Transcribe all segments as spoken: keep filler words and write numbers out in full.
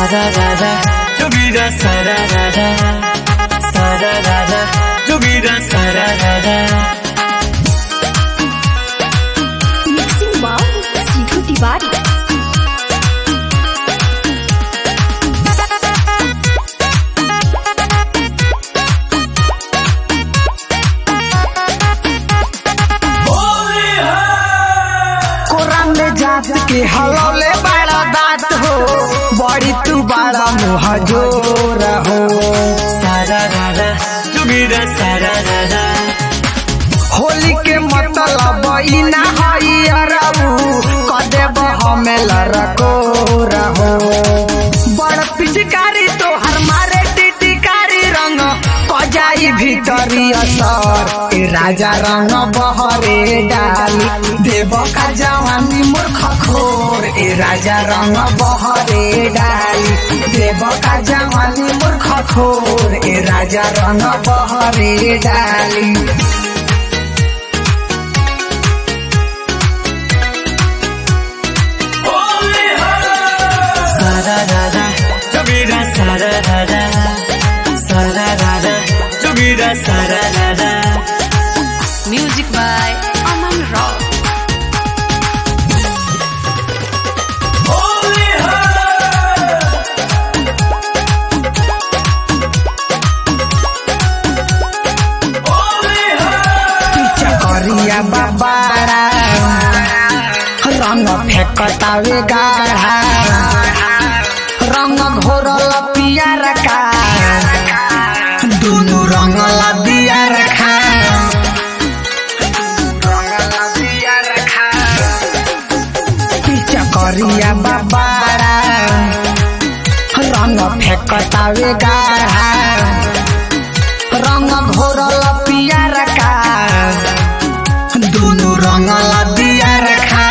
sararara, jogira sararara, sararara, jogira sararara. Mixing wow, Sidhu Tiwari. जात के हलौले बड़ा दात हो, बड़ी तू बड़ा मुँह जोर हो। sararara, jogira sararara. होली के मतलब इना हई अरबू, कदेब हमें लड़को रहो। बड़ पिचकारी तो हर मारे टिटिकारी रंग, कजाई भीतरी असर। ए राजा रंग बहरे डाली, देव का जवानी मूर्ख खोर। ए राजा रंग बहरे डाली, देव का जवानी मूर्ख खोर। ए राजा रंग बहरे डाली। sararara, jogira sararara, sararara, jogira sararara. Music by Aman Rao. करिया बाबारा रंग फेंकतावे गाढ़ा, रंग घोरल पियर का, दोनों रंग दिया रखा। पीछा करिया बाबारा रंग फेंकतावे गाढ़ा, रंग घोरल पियर का, दोनों रंग दिया रखा।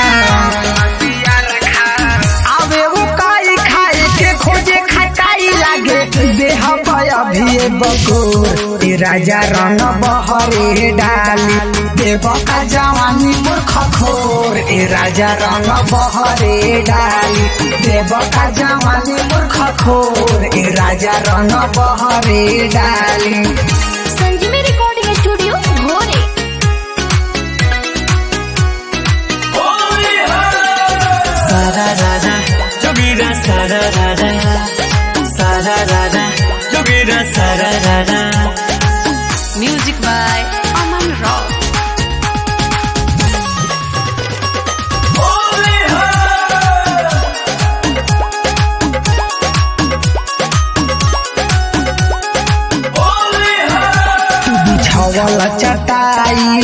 आवे वो काई खाए के खोजे खटाई लागे, देह पाया भी बकोर। ए राजा रंग बहरे डाली, देव का जवानी मूर्ख खोर। ए राजा रंग बहरे डाली, देव का जवानी मूर्ख खोर। ए राजा रंग बहरे डाली। Sanjivi recording studio Bhore. sararara, jogira sararara, sararara, jogira sararara. Music by Aman Rao. बिछावल चटाई,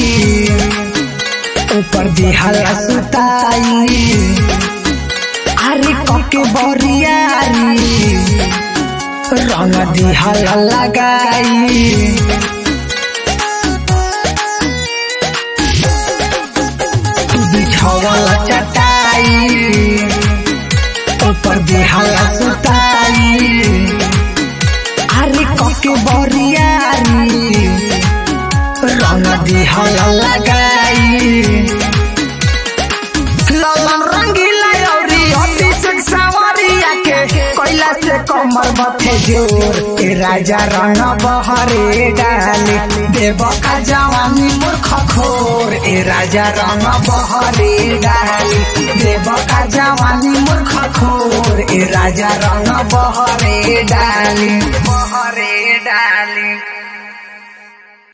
ऊपर दिहल सुताई, अरे कके बरियारी, रंग दिहल लगाई। बिछावल चटाई, ऊपर दिहल सुताई, अरे कके बरियारी, रंग दिहल लगाई। ललन रंगीला औरी अभिषेक सावरिया के, कोयला से कमर बथे जोर। ए राजा रंग बहरे डाली, देव का जवानी मूर्ख खोर। ए राजा रंग बहरे डाली, देव का जवानी मूर्ख खोर। ए राजा रंग बहरे डाली, बहरे डाली।